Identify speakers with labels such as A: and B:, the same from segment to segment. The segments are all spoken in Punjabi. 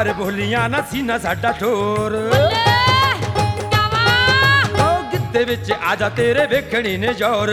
A: ਮਾਰ ਬੋਲੀਆਂ ਨਾ ਸੀਨਾ ਸਾਡਾ ਠੋਰ ਉਹ ਗਿੱਧੇ ਵਿੱਚ ਆ ਜਾ ਤੇਰੇ ਵੇਖਣੀ ਨੇ ਜ਼ੋਰ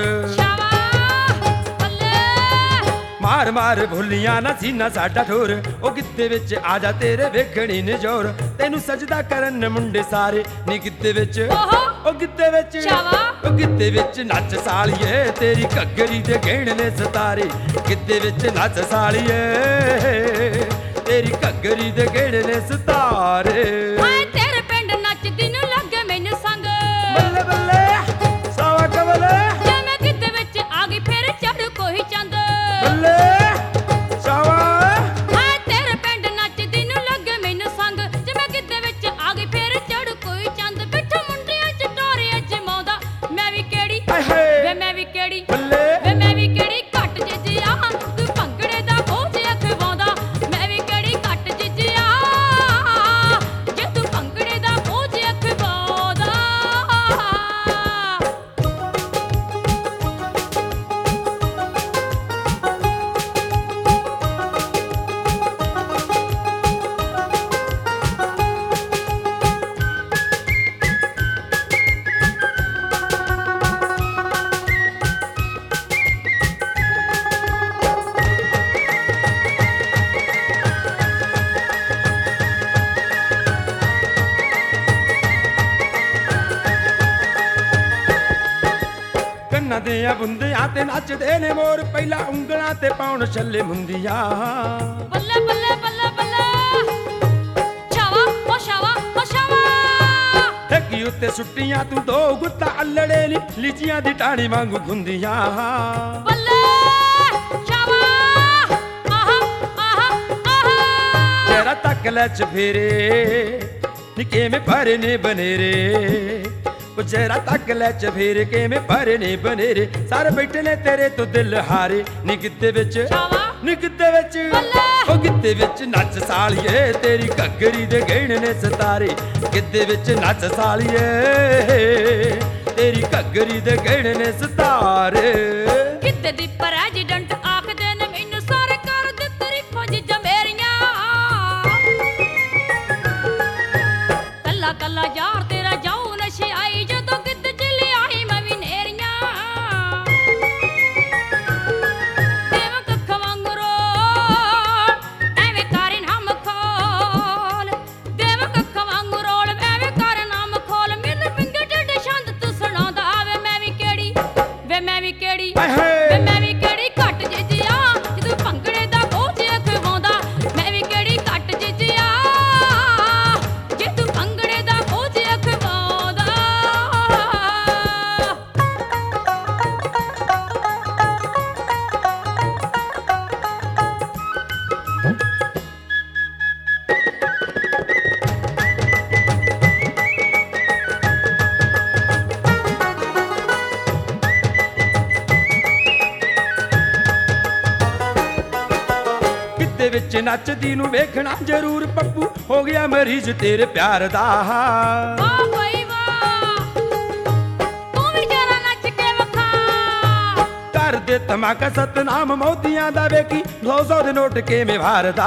A: ਮਾਰ ਮਾਰ ਭੁੱਲੀਆਂ ਨਾ ਸੀਨਾ ਸਾਡਾ ਠੋਰ ਉਹ ਗਿੱਧੇ ਵਿੱਚ ਆ ਜਾ ਤੇਰੇ ਵੇਖਣੀ ਨੇ ਜ਼ੋਰ ਤੈਨੂੰ ਸਜਦਾ ਕਰਨ ਮੁੰਡੇ ਸਾਰੇ ਨੀ ਗਿੱਧੇ ਵਿੱਚ ਉਹ ਗਿੱਧੇ ਵਿੱਚ ਉਹ ਗਿੱਧੇ ਵਿੱਚ ਨੱਚ ਸਾਲੀਏ ਤੇਰੀ ਘੱਗਰੀ ਦੇ ਗਹਿਣੇ ਨੇ ਸਤਾਰੇ ਗਿੱਧੇ ਵਿੱਚ ਨੱਚ ਸਾਲੀਏ ਤੇਰੀ ਘੱਗਰੀ ਦੇ ਗਹਿਣੇ ਨੇ ਸਤਾਰੇ
B: ਹਾਏ ਤੇਰੇ ਪਿੰਡ ਨੱਚਦੀ ਨੂੰ ਲੱਗੇ ਮੈਨੂੰ ਸੰਗ
A: ਬੱਲੇ ਬੱਲੇ ਸਾਵਾ ਕਬਲ
B: ਜੇ ਮੈਂ ਗਿੱਧੇ ਵਿੱਚ ਆ ਗਈ ਫਿਰ ਚੜ ਕੋਈ ਚੰਦ
A: ਬੱਲੇ ਸਾਵਾ
B: ਹਾਏ ਤੇਰੇ ਪਿੰਡ ਨੱਚਦੀ ਨੂੰ ਲੱਗੇ ਮੈਨੂੰ ਸੰਗ ਜੇ ਮੈਂ ਗਿੱਧੇ ਵਿੱਚ ਆ ਗਈ ਫਿਰ ਚੜ ਕੋਈ ਚੰਦ ਬਿੱਠ ਮੁੰਡਿਆਂ ਚ ਟੋਰੇ ਜਮਾਉਂਦਾ ਮੈਂ ਵੀ ਕਿਹੜੀ ਵੇ ਮੈਂ ਵੀ ਕਿਹੜੀ
A: ਬੱਲੇ
B: ਵੇ ਮੈਂ ਵੀ ਕਿਹੜੀ ਘੱਟ ਜਿਜਿਆ ਤੂੰ ਭੰਗੜੇ ਦਾ ਬੋਝ ਅਖਵਾਉਂਦਾ ਮੈਂ ਵੀ ਕਿਹੜੀ ਘੱਟ ਜਿਜਿਆ ਜੇ ਤੂੰ ਭੰਗੜੇ ਦਾ ਬੋਝ ਅਖਵਾਉਂਦਾ
A: ਕੰਨਾਂ ਦੇ ਆ ਬੁੰਦਿਆਂ ਤੇ ਨੱਚਦੇ ਨੇ ਮੋਰ ਪਹਿਲਾਂ ਉਂਗਲਾਂ ਤੇ ਪਾਉਣ ਛੱਲੇ ਮੁੰਦੀਆਂ
B: ਬੱਲੇ ਬੱਲੇ ਬੱਲੇ ਬੱਲੇ ਛਾਵਾ ਓ ਛਾਵਾ ਓ ਛਾਵਾ
A: ਠੱਗੀ ਉੱਤੇ ਸੁੱਟੀਆਂ ਤੂੰ ਦੋ ਗੁੱਤਾ ਅਲੜੇ ਨੀ ਲੀਚੀਆਂ ਦੀ ਟਾਣੀ ਵਾਂਗੂ ਗੁੰਦੀਆਂ
B: ਬੱਲੇ ਛਾਵਾ ਆਹਾ ਆਹਾ ਆਹਾ
A: ਤੇਰਾ ਤੱਕ ਲੈ ਚਫੇਰੇ ਨੀ ਕਿਵੇਂ ਭਰੇ ਨੇ ਬਨੇਰੇ ਉਹ ਜਰਾ ਤੱਕ ਲੈ ਚਫੇਰੇ ਕਿਵੇਂ ਭਰੇ ਨੇ ਬਨੇਰੇ ਸਾਰੇ ਬੈਠੇ ਨੇ ਤੇਰੇ ਤੋਂ ਦਿਲ ਹਾਰੇ ਨੀ ਗਿੱਧੇ ਵਿੱਚ ਨੀ ਗਿੱਧੇ ਵਿੱਚ ਉਹ ਗਿੱਧੇ ਵਿੱਚ ਨੱਚ ਸਾਲੀਏ ਤੇਰੀ ਘੱਗਰੀ ਦੇ ਗਹਿਣੇ ਨੇ ਸਤਾਰੇ ਗਿੱਧੇ ਵਿੱਚ ਨੱਚ ਸਾਲੀਏ ਤੇਰੀ ਘੱਗਰੀ ਦੇ ਗਹਿਣੇ ਨੇ ਸਤਾਰੇ
B: ਗਿੱਧੇ ਦੀ ਪ੍ਰੈਜ਼ੀਡੈਂਟ ਆਖਦੇ ਨੇ ਮੈਨੂੰ ਸਾਰੇ ਕਰ ਦੇ ਤਾਰੀਫਾਂ ਜਿੱਜਾਂ ਮੇਰੀਆਂ ਕੱਲਾ ਕੱਲਾ ਯਾਰ ਤੇਰਾ ਜਾਊ ਨਸ਼ੇ ਆਈ ਜਦੋਂ ਗਿੱਧੇ ਚ ਲਿਆਈ ਮੈਂ ਵੀ ਨੇਰੀਆਂ ਦੇਵਾਂ ਕੱਖ ਵਾਂਗੂ ਰੋਲ ਐਵੇਂ ਕਰੇ ਨਾਮ ਖੋਲ ਦੇਵਾਂ ਕੱਖ ਵਾਂਗੂ ਰੋਲ ਐਵੇਂ ਕਰੇ ਨਾਮ ਖੋਲ ਮੈਨੂੰ ਪਿੰਗੇ ਢਿੱਡ ਛੰਦ ਤੂੰ ਸੁਣਾਉਂਦਾ ਵੇ ਮੈਂ ਵੀ ਕਿਹੜੀ ਵੇ ਮੈਂ ਵੀ ਕਿਹੜੀ ਵੇ ਮੈਂ ਵੀ ਕਿਹੜੀ ਘੱਟ ਜਿਜਿਆ ਜਦੋਂ ਭੰਗੜੇ ਦਾ ਬੋਝ ਅਖਵਾਉਂਦਾ ਮੈਂ ਵੀ ਕਿਹੜੀ ਘੱਟ ਜਿਜਿਆ ਜੇ ਤੂੰ ਭੰਗੜੇ ਦਾ ਬੋਝ ਅਖਵਾਉਂਦਾ
A: ਗਿੱਧੇ ਵਿੱਚ ਨੱਚਦੀ ਨੂੰ ਵੇਖਣਾ ਜ਼ਰੂਰ ਪੱਪੂ ਹੋ ਗਿਆ ਮਰੀਜ਼ ਤੇਰੇ ਪਿਆਰ ਦਾ
B: ਵਾਹ ਬਈ ਵਾਹ ਤੂੰ ਵੀ ਜਰਾ ਨੱਚ ਕੇ ਵਿਖਾ
A: ਕਰ ਦੇ ਧਮਾਕਾ ਸਤਨਾਮ ਮੋਦੀਆਂ ਦਾ ਵੇਖੀ 200 ਦੇ ਨੋਟ ਕਿਵੇਂ ਵਾਰਦਾ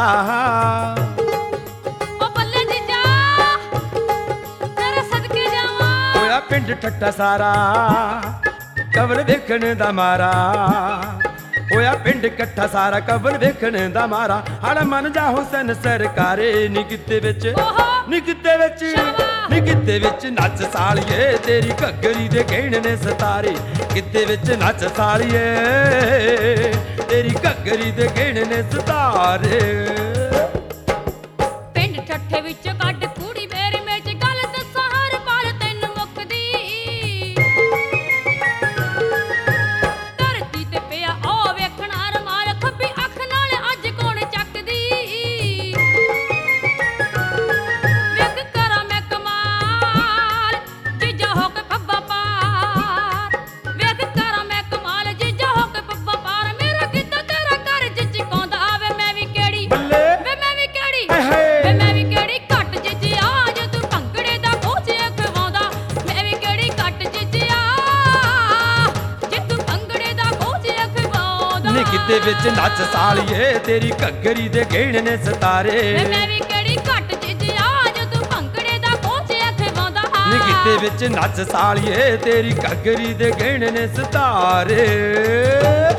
B: ਓ ਬੱਲੇ ਜੀਜਾ ਤੇਰੇ ਸਦਕੇ ਜਾਵਾਂ
A: ਹੋਇਆ ਪਿੰਡ ਠੱਟਾ ਸਾਰਾ ਕਬਰ ਵੇਖਣ ਦਾ ਮਾਰਾ ਹੋਇਆ ਪਿੰਡ ਇਕੱਠਾ ਸਾਰਾ ਕਬਰ ਵੇਖਣ ਦਾ ਮਾਰਾ ਹੜ ਮਨ ਜਾ ਹੁਸਨ ਸਰਕਾਰੇ ਨੀ ਗਿੱਧੇ ਵਿੱਚ ਨੀ ਗਿੱਧੇ ਵਿੱਚ ਨੀ ਗਿੱਧੇ ਵਿੱਚ ਨੱਚ ਸਾਲੀਏ ਤੇਰੀ ਘੱਗਰੀ ਦੇ ਗਹਿਣੇ ਨੇ ਸਤਾਰੇ ਗਿੱਧੇ ਵਿੱਚ ਨੱਚ ਸਾਲੀਏ ਤੇਰੀ ਘੱਗਰੀ ਦੇ ਗਹਿਣੇ ਨੇ ਸਤਾਰੇ
B: ਪਿੰਡ ਠੱਠੇ ਵਿੱਚ ਕੱਢ ਕੁੜੀ ਮੇਰੀ ਵਿੱਚ ਗੱਲ ਦੱਸਾਂ ਹਰ ਪਲ ਤੈਨੂੰ ਮੁੱਕਦੀ ਧਰਤੀ ਤੇ ਪਿਆ ਉਹ ਵੇਖਣਾ ਰਮਾਲ ਖੱਬੀ ਅੱਖ ਨਾਲ ਅੱਜ ਕੌਣ ਚੱਕਦੀ ਵੇਖ ਕਰਾਂ ਮੈਂ ਕਮਾਲ ਜੀਜਾ ਹੋ ਕੇ ਪੱਬਾ ਪਾਰ ਵੇਖ ਕਰਾਂ ਮੈਂ ਕਮਾਲ ਜੀਜਾ ਹੋ ਕੇ ਪੱਬਾ ਪਾਰ ਮੇਰਾ ਗਿੱਧਾ ਤੇਰਾ ਘਰ ਜਿਚਕਾਉਂਦਾ ਵੇ ਮੈਂ ਵੀ ਕਿਹੜੀ
A: ਬੱਲੇ
B: ਵੇ ਮੈਂ ਵੀ ਕਿਹੜੀ ਵੇ ਮੈਂ ਵੀ ਕਿਹੜੀ ਘੱਟ ਜਿਜਿਆ ਜੇ ਤੂੰ ਭੰਗੜੇ ਦਾ ਬੋਝ ਅਖਵਾਉਂਦਾ ਮੈਂ ਵੀ ਕਿਹੜੀ ਘੱਟ ਜਿਜਿਆ ਜੇ ਤੂੰ ਭੰਗੜੇ ਦਾ ਬੋਝ ਅਖਵਾਉਂਦਾ
A: ਨੀ ਗਿੱਧੇ ਵਿੱਚ ਨੱਚ ਸਾਲੀਏ ਤੇਰੀ ਘੱਗਰੀ ਦੇ ਗਹਿਣੇ ਨੇ ਸਤਾਰੇ
B: ਵੇ ਮੈਂ ਵੀ ਕਿਹੜੀ ਘੱਟ
A: ਨੀ ਗਿੱਧੇ ਵਿੱਚ ਨੱਚ ਸਾਲੀਏ ਤੇਰੀ ਘੱਗਰੀ ਦੇ ਗਹਿਣੇ ਨੇ ਸਿਤਾਰੇ